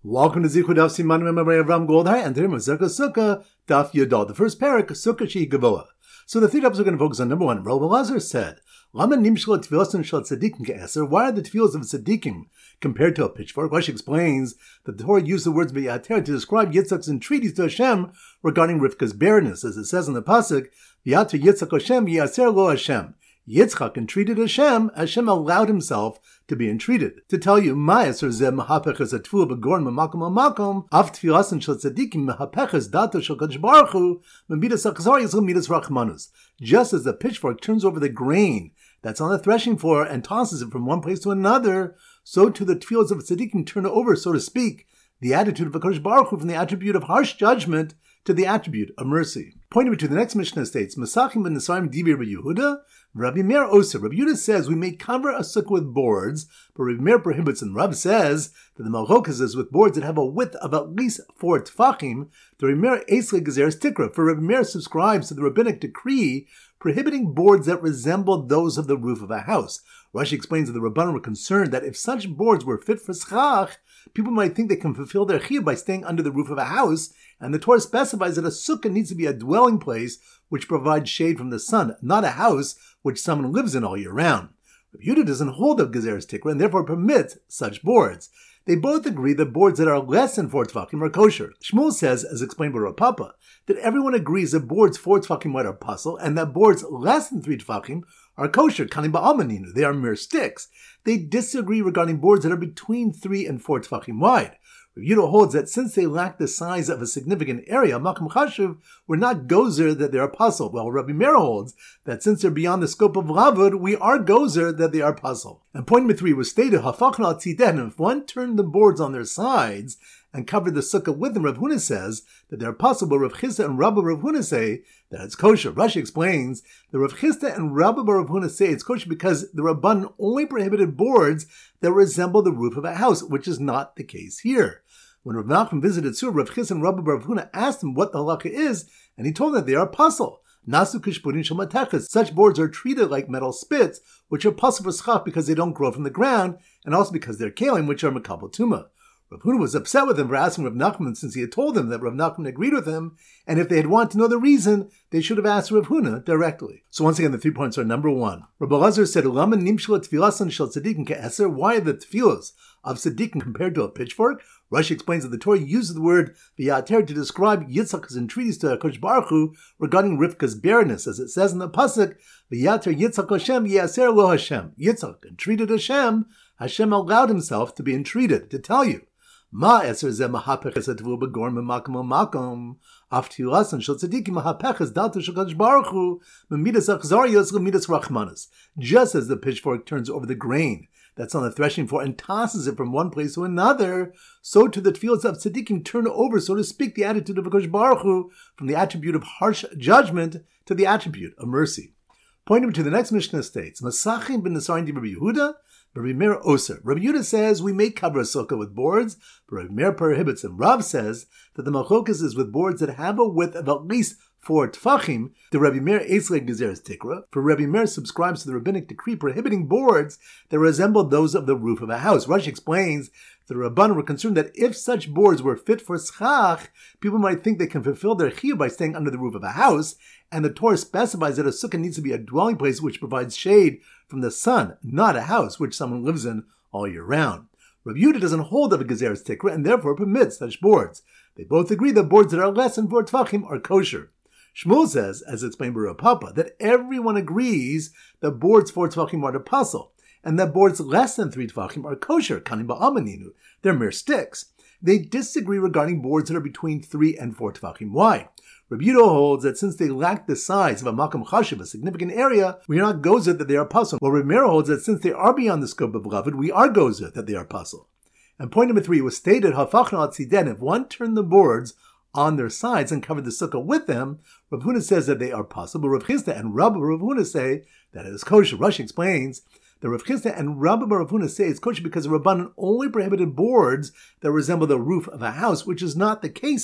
Welcome to Zichud Daf Siman Memorei Avram Goldhar and today Masechta Sukkah Daf Yodal. The first parak, Sukkah Shehi Gavoa. So the three topics we're going to focus on. Number one, Rabbi Elazar said, Lama nimshla tefillah shel tzaddikim ke'eser. Why are the tefillos of tzaddikim compared to a pitchfork? Rashi explains that the Torah used the words be'yater to describe Yitzchak's entreaties to Hashem regarding Rivka's barrenness, as it says in the pasuk, V'yater Yitzchak Hashem v'yaser lo Hashem. Yitzchak entreated Hashem. Hashem allowed himself to be entreated. To tell you, Ma'aser zeh mehapeches atfua begorn memakom amakom av tfilasen shel tzadikim mehapeches dato shel Kadosh Baruch Hu midas achzar yisrael midas rachmanus. Just as the pitchfork turns over the grain that's on the threshing floor and tosses it from one place to another, so too the tefillos of tzadikim turn over, so to speak, the attitude of Kadosh Baruch Hu from the attribute of harsh judgment to the attribute of mercy. Pointing to the next Mishnah states, Masachim ben Nesarim Divi Rabbi Yehuda, Rabbi Meir Oser. Rabbi Yehuda says we may cover a sukkah with boards, but Rabbi Meir prohibits, and Rab says that the Malchokas is with boards that have a width of at least 4 tfachim. The Rabbi Meir Eisle Gezeres Tikra, for Rabbi Meir subscribes to the rabbinic decree prohibiting boards that resemble those of the roof of a house. Rashi explains that the Rabbanan were concerned that if such boards were fit for schach, people might think they can fulfill their chiyuv by staying under the roof of a house, and the Torah specifies that a sukkah needs to be a dwelling place which provides shade from the sun, not a house which someone lives in all year round. Rabbi Yehuda doesn't hold of Gezeres Tikra and therefore permits such boards. They both agree that boards that are less than 4 tefachim are kosher. Shmuel says, as explained by Rav Papa, that everyone agrees that boards 4 tefachim wide are puzzle, and that boards less than 3 tefachim are kosher, kanim ba'almaninu. They are mere sticks. They disagree regarding boards that are between 3 and 4 tefachim wide. Rabbi Yehuda holds that since they lack the size of a significant area, Makam Chashuv, we're not gozer that they are puzzle. While Rabbi Meir holds that since they're beyond the scope of lavud, we are gozer that they are puzzle. And point number 3 was stated, Hafachna al tziden, if one turned the boards on their sides and covered the sukkah with them, Rav Huna says that they're possible. Rav Chisda and Rabba Rav Huna say that it's kosher. Rashi explains that Rav Chisda and Rabba Rav Huna say it's kosher because the Rabban only prohibited boards that resemble the roof of a house, which is not the case here. When Rav Nachman visited Sur, Rav Chisda and Rabba Rav Huna asked him what the halakha is, and he told them that they are puzzle. Nasu kishpurin shamateches. Such boards are treated like metal spits, which are puzzle for schach because they don't grow from the ground, and also because they're kalim, which are makabel tuma. Rav Huna was upset with him for asking Rav Nachman, since he had told them that Rav Nachman agreed with him, and if they had wanted to know the reason, they should have asked Rav Huna directly. So once again, the 3 points are: number 1, Rabbi Elazar said, Lama nimshla tfilasan shel tzadikim ke'eser. Why are the tefillos of tzadikim compared to a pitchfork? Rashi explains that the Torah uses the word v'yater to describe Yitzchak's entreaties to Kadosh Baruch Hu regarding Rivka's barrenness, as it says in the pasuk, v'yater Yitzchak Hashem v'yaser lo Hashem. Yitzchak entreated Hashem. Hashem allowed himself to be entreated. To tell you, Ma'aser zeh mehapeches atvu begorn memakom amakom av tfilasen shel tzadikim mehapeches dato shel Kadosh Baruch Hu midas achzar yisrael midas rachmanus. Just as the pitchfork turns over the grain that's on the threshing floor and tosses it from one place to another, so to the tefillos of tzaddikim turn over, so to speak, the attitude of Kadosh Baruch Hu from the attribute of harsh judgment to the attribute of mercy. Pointing to the next Mishnah states, Masachim ben Nesarim Divi Rabbi Yehuda, Rabbi Meir Oser. Rabbi Yehuda says we may cover a sukkah with boards, but Rabbi Meir prohibits them. Rav says that the Malchokas is with boards that have a width of at least 4 tfachim. The Rabbi Meir Eisle Gezeres Tikra, for Rabbi Meir subscribes to the rabbinic decree prohibiting boards that resemble those of the roof of a house. Rashi explains that the Rabbanan were concerned that if such boards were fit for schach, people might think they can fulfill their chiyuv by staying under the roof of a house, and the Torah specifies that a sukkah needs to be a dwelling place which provides shade from the sun, not a house which someone lives in all year round. Rabbi Yehuda doesn't hold of a Gezeres Tikra and therefore permits such boards. They both agree that boards that are less than 4 tefachim are kosher. Shmuel says, as explained by Rav Papa, that everyone agrees that boards 4 tefachim are puzzle, and that boards less than 3 tefachim are kosher, kanim ba'almaninu. They're mere sticks. They disagree regarding boards that are between 3 and 4 tefachim wide. Rabbi Yehuda holds that since they lack the size of a makam chashuv, a significant area, we are not gozer that they are puzzle. While Rabbi Meir holds that since they are beyond the scope of lavud, we are gozer that they are puzzle. And point number 3 was stated, Hafachna al tziden, if one turned the boards on their sides and covered the sukkah with them, Rav Huna says that they are possible. Rav Chisda and Rabba Rav Huna say that it is kosher. Rashi explains that Rav Chisda and Rabba Rav Huna say it's kosher because the Rabbanan only prohibited boards that resemble the roof of a house, which is not the case here.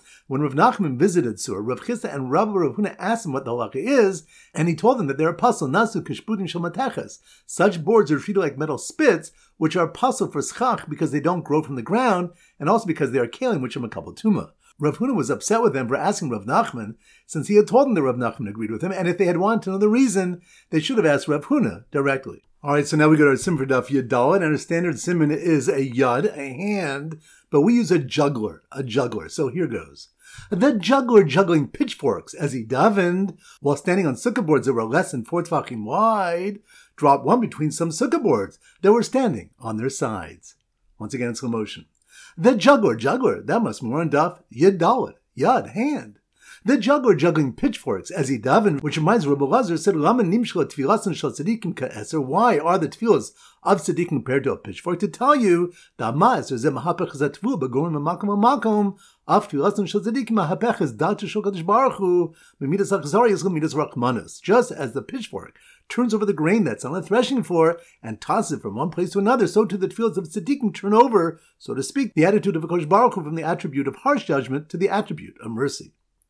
When Rav Nachman visited Sur, Rav Chisda and Rav Huna asked him what the halacha is, and he told them that they're apostle nasu kishputin shel mateches. Such boards are treated like metal spits, which are apostle for schach because they don't grow from the ground, and also because they are kalim, which are makabel tuma. Rav Huna was upset with them for asking Rav Nachman, since he had told them that Rav Nachman agreed with him, and if they had wanted to know the reason, they should have asked Rav Huna directly. Alright, so now we go to our sim for Daf Yud Dalet, and our standard simon is a yud, a hand, but we use a juggler. So here goes. The juggler juggling pitchforks as he davened, while standing on sukkah boards that were less than 4 tefachim wide, dropped one between some sukkah boards that were standing on their sides. Once again in slow motion. The juggler, that must be more on Daf Yud Dalet, yud, hand. The juggler juggling pitchforks as he davened, which reminds Rabbi Lazar said, Lama nimshla tfilasan shel tzadikim ka'eser. Why are the tefillas of tzadikim compared to a pitchfork? To tell you, the ma'as is a mahapech zatvu begorim amakom af tfilasan shel tzadikim mahapech is da'at shel kadosh baruch hu b'midas achzari yizchel midas rachmanus. Just as the pitchfork turns over the grain that's on the threshing floor and tosses it from one place to another, so too the tefillas of tzadikim turn over, so to speak, the attitude of kadosh baruch hu from the attribute of harsh judgment to the attribute of mercy.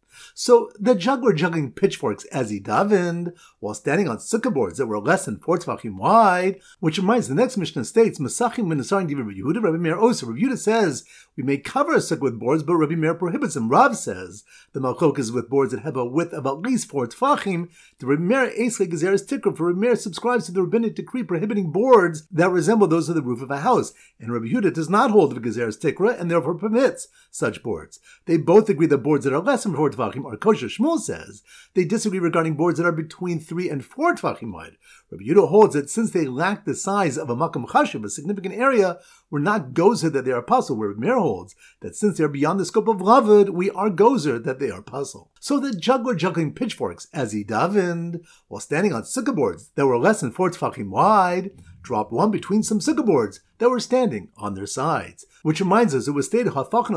So the juggler juggling pitchforks as he davened, while standing on sukkah boards that were less than 4 tefachim wide, which reminds the next Mishnah states, Masachim Minasarim Divrei Rabbi Yehuda, Rabbi Meir Osa. Rabbi Yehuda says, we may cover a sukkah with boards, but Rabbi Meir prohibits them. Rav says, the malchok is with boards that have a width of at least 4 tefachim. The Rabbi Meir Eisle Gezeres Tikra, for Rabbi Meir subscribes to the rabbinic decree prohibiting boards that resemble those of the roof of a house. And Rabbi Yehuda does not hold of Gezeres Tikra, and therefore permits such boards. They both agree that boards that are less than 4 tefachim are kosher. Shmuel says they disagree regarding boards that are between 3 and 4 tefachim wide. Rabbi Yehuda holds that since they lack the size of a makam chashuv, a significant area, we're not gozer that they are puzzle. Where Rabbi Meir holds that since they are beyond the scope of lavud, we are gozer that they are puzzle. So the juggler juggling pitchforks as he davened, while standing on sukkah boards that were less than 4 tefachim wide, dropped one between some sukkah boards that were standing on their sides. Which reminds us, it was stated,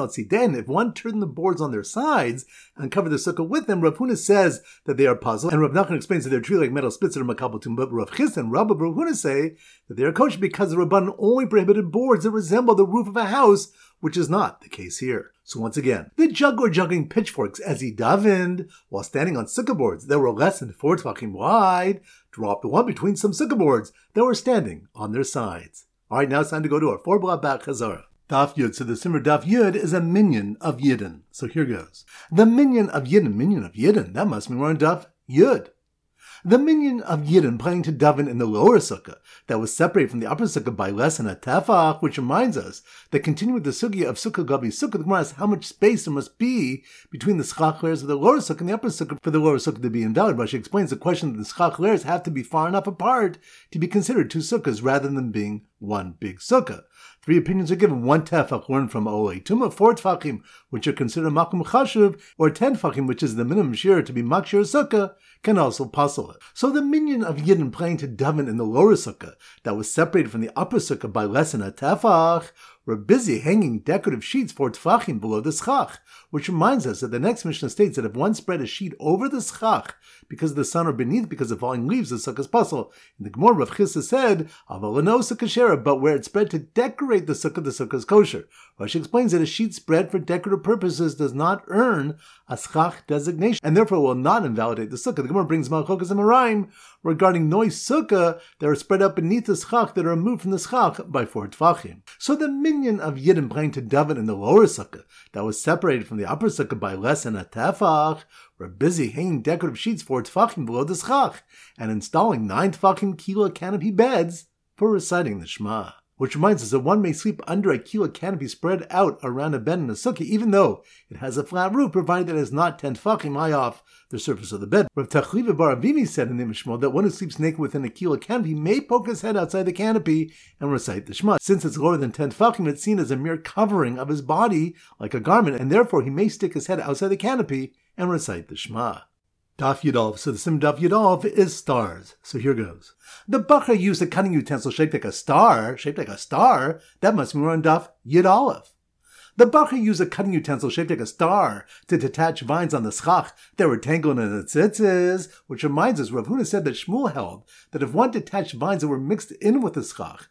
if one turned the boards on their sides and covered the sukkah with them, Rav Huna says that they are puzzle, and Rav Nachman explains that they're treated like metal spits that are makabel tum, but Rav Chisda and Rav Huna say that they are kosher because the Rabban only prohibited boards that resemble the roof of a house, which is not the case here. So once again, the juggler juggling pitchforks as he davened, while standing on sukkah boards that were less than 4 tefachim wide, dropped one between some sukkah boards that were standing on their sides. Alright, now it's time to go to our 4-block back Chazara. Daf Yud. So the simmer Daf Yud is a minyan of Yidden. So here goes. The minyan of Yidden, that must mean we're on Daf Yud. The minyan of Yidden planning to daven in the lower sukkah that was separated from the upper sukkah by less than a tefach, which reminds us that continuing with the sugya of sukkah gabi sukkah, the Gemara asks how much space there must be between the schach layers of the lower sukkah and the upper sukkah for the lower sukkah to be invalid. Rashi explains the question that the schach layers have to be far enough apart to be considered 2 sukkahs rather than being one big sukkah. 3 opinions are given. 1 tefach learned from Olei Tuma, 4 tefachim, which are considered makom chashuv, or 10 tefachim, which is the minimum shir to be makshir sukkah, can also puzzle it. So the minyan of Yidden planning to daven in the lower sukkah that was separated from the upper sukkah by less than a tefach were busy hanging decorative sheets 4 tefachim below the schach, which reminds us that the next Mishnah states that if one spread a sheet over the schach because of the sun or beneath because of falling leaves, the sukkah is puzzle. In the Gemara, Rav Chisda said, "Avalano sukkah," but where it's spread to decorate the sukkah is kosher. Rashi explains that a sheet spread for decorative purposes does not earn a schach designation, and therefore will not invalidate the sukkah. The Gemara brings Malchokas and Maraim regarding noy sukkah that are spread up beneath the schach that are removed from the schach by 4 tefachim. So the minyan of Yidden planning to daven in the lower sukkah that was separated from the upper sukkah by less than a tefach were busy hanging decorative sheets 4 tefachim below the schach and installing 9 tefachim kila canopy beds for reciting the Shema. Which reminds us that one may sleep under a kila canopy spread out around a bed in a sukkah, even though it has a flat roof, provided that it is not 10 tefachim high off the surface of the bed. Rav Tachliva bar Avimi said in the Mishmor that one who sleeps naked within a kila canopy may poke his head outside the canopy and recite the Shema. Since it's lower than 10 tefachim, it's seen as a mere covering of his body, like a garment, and therefore he may stick his head outside the canopy and recite the Shema. Daf Yud. So the sim Daf Yud is stars. So here goes. The Bachar used a cutting utensil shaped like a star. That must mean we're on Daf Yud. The bacher used a cutting utensil shaped like a star to detach vines on the schach that were tangled in the tzitzis, which reminds us Rav Huna said that Shmuel held that if one detached vines that were mixed in with the schach,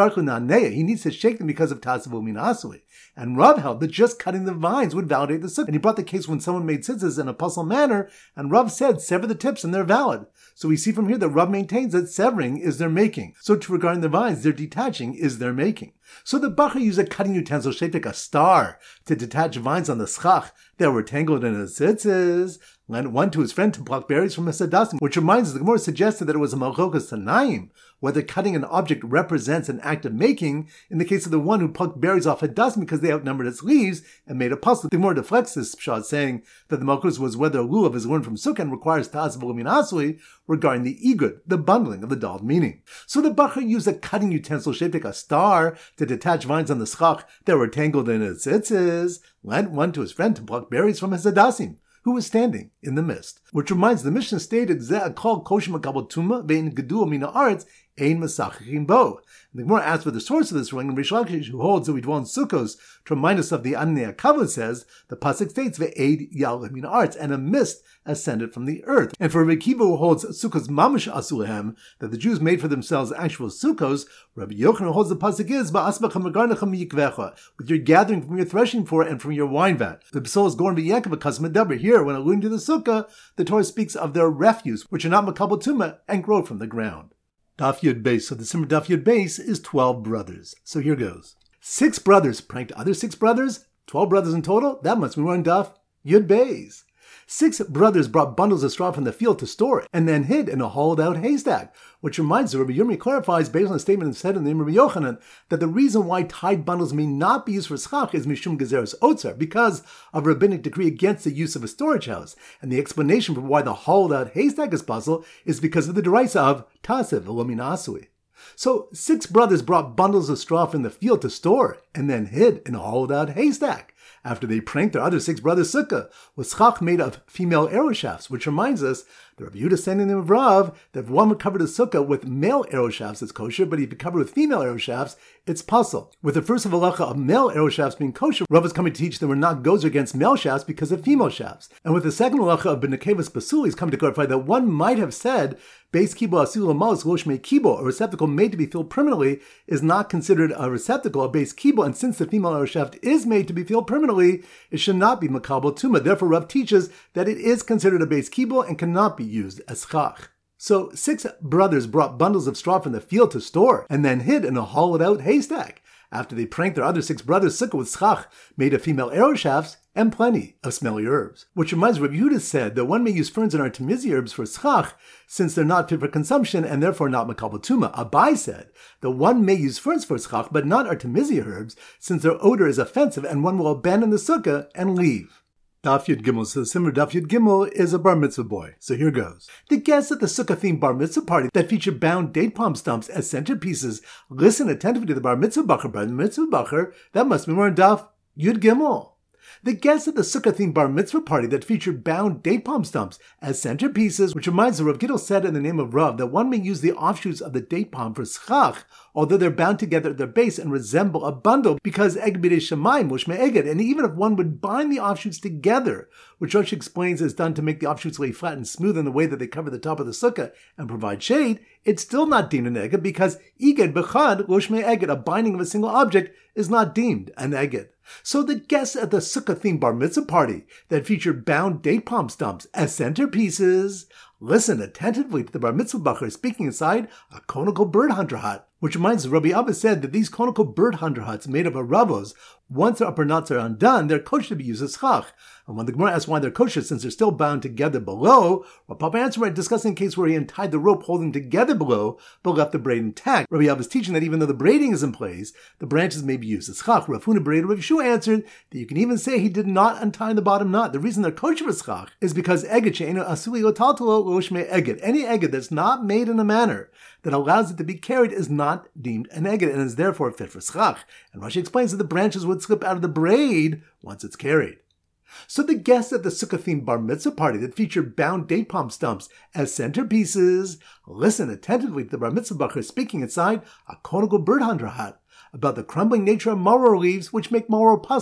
he needs to shake them because of tasavu min asui. And Rav held that just cutting the vines would validate the sukkah. And he brought the case when someone made tzitzis in a puzzle manner, and Rav said, sever the tips and they're valid. So we see from here that Rav maintains that severing is their making. So to regarding the vines, their detaching is their making. So the bacher used a cutting utensil shaped like a star to detach vines on the schach that were tangled in his tzitzis, lent one to his friend to pluck berries from his sadasim, which reminds us the Gemara suggested that it was a malchokas tanaim, whether cutting an object represents an act of making, in the case of the one who plucked berries off hadasim because they outnumbered its leaves and made a puzzle. The Gemara deflects this pshat, saying that the malchus was whether a lulav is learned from sukkah and requires ta'asavul min asui regarding the igud, the bundling of the dal meaning. So the bacher used a cutting utensil shaped like a star to detach vines on the schach that were tangled in its tzitzis, lent one to his friend to pluck berries from his hadasim, who was standing in the mist. Which reminds the Mishnah stated, Zeh kol koshim makabel tuma vein gedul mina aretz ein masachim bo. The Gemara asks for the source of this ruling, and Rish Lakish, who holds that we dwell in Sukkos, to remind us of the Anei HaKavod, says, the pasuk states, ve'eid yal mina aretz, and a mist ascended from the earth. And for Rabbi Akiva, who holds Sukkos mamish asulehem, that the Jews made for themselves actual Sukkos, Rabbi Yochanan holds the pasuk is, ba'asbachem megarnechem yikvecha, with your gathering from your threshing floor and from your wine vat. The psal is gorn b'yankav akas medaber. Here, when alluding to the Sukkah, the Torah speaks of their refuse, which are not makabel tuma and grow from the ground. Daf Yud Beis. So the Simmer Daf Yud Beis is 12 brothers. So here goes. 6 brothers pranked other 6 brothers. 12 brothers in total. That must be one Daf Yud Beis. 6 brothers brought bundles of straw from the field to store it, and then hid in a hollowed-out haystack, which reminds us, Rabbi Yirmi clarifies, based on a statement said in the name of Rabbi Yochanan, that the reason why tied bundles may not be used for schach is mishum gezeres otzer, because of a rabbinic decree against the use of a storage house. And the explanation for why the hollowed-out haystack is puzzle is because of the deraisa of tasev v'lo min asui. So 6 brothers brought bundles of straw from the field to store, and then hid in a hollowed-out haystack, after they pranked their other 6 brothers' sukkah with schach made of female arrow shafts, which reminds us, the Rabbi Yehuda said in the name of Rav, that if one would cover the sukkah with male arrow shafts, it's kosher, but if you cover with female arrow shafts, it's puzzle. With the first of halacha of male arrow shafts being kosher, Rav is coming to teach that we're not gozer against male shafts because of female shafts. And with the second halacha of benekevas basuli, he's coming to clarify that one might have said, Beis kibo asil amalis loshmei kibo, a receptacle made to be filled permanently, is not considered a receptacle, a Beis kibo, and since the female arrow shaft is made to be filled permanently, it should not be makabel tuma. Therefore, Rav teaches that it is considered a Beis kibo and cannot be used as schach. So 6 brothers brought bundles of straw from the field to store, and then hid in a hollowed-out haystack, after they pranked their other 6 brothers' sukkah with schach made of female arrow shafts and plenty of smelly herbs. Which reminds Rabbi Yehuda said that one may use ferns and artemisia herbs for schach, since they're not fit for consumption and therefore not makabel tuma. Abai said that one may use ferns for schach, but not artemisia herbs, since their odor is offensive and one will abandon the sukkah and leave. Daf Yud Gimel. So the Simmer Daf Yud Gimel is a bar mitzvah boy. So here goes. The guests at the sukkah-themed bar mitzvah party that featured bound date palm stumps as centerpieces listen attentively to the bar mitzvah bacher. Bar mitzvah bacher, that must be more in Daf Yud Gimel. The guests at the sukkah-themed bar mitzvah party that featured bound date palm stumps as centerpieces, which reminds us, Rav Gidel said in the name of Rav that one may use the offshoots of the date palm for schach, although they're bound together at their base and resemble a bundle, because eged b'dei shamayim mushmei eged. And even if one would bind the offshoots together, which Rosh explains is done to make the offshoots lay flat and smooth in the way that they cover the top of the sukkah and provide shade, it's still not deemed an eged, because eged b'chad mushmei eged, a binding of a single object, is not deemed an eged. So the guests at the sukkah-themed bar mitzvah party that featured bound date palm stumps as centerpieces listened attentively to the bar mitzvah bacher speaking inside a conical bird hunter hut. Which reminds us, Rabbi Abba said that these conical bird hunter huts made of aravos, once their upper nuts are undone, they're kosher to be used as schach. And when the Gemara asks why they're kosher since they're still bound together below, Rav Papa answered by discussing a case where he untied the rope holding together below, but left the braid intact. Rabbi Abba is teaching that even though the braiding is in place, the branches may be used as schach. Rav Huna Bereid Rav Yeshua answered that you can even say he did not untie the bottom nut. The reason they're kosher for schach is because eged she'eino asui otaltalo loshmei eged. Any eged that's not made in a manner that allows it to be carried is not deemed an eged and is therefore fit for schach. And Rashi explains that the branches would slip out of the braid once it's carried. So the guests at the sukkah-themed bar mitzvah party that featured bound date palm stumps as centerpieces listened attentively to the bar mitzvah bacher speaking inside a conical bird hunter hut about the crumbling nature of maror leaves which make maror puzzle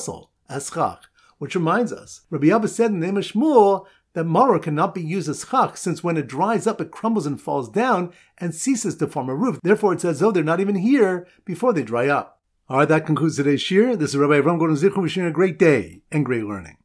as chach. Which reminds us, Rabbi Abba said in the name of Shmuel that maror cannot be used as chach, since when it dries up, it crumbles and falls down and ceases to form a roof. Therefore, it's as though they're not even here before they dry up. All right, that concludes today's shir. This is Rabbi Avram Gordon Zichron wishing you a great day and great learning.